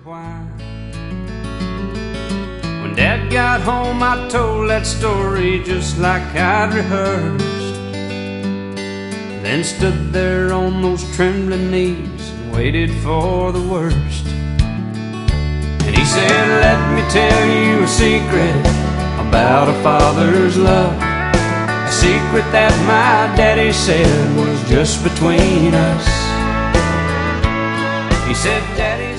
why. When Dad got home, I told that story just like I'd rehearsed, then stood there on those trembling knees and waited for the worst. And he said, let me tell you a secret about a father's love, a secret that my daddy said was just between us. He said, Daddy's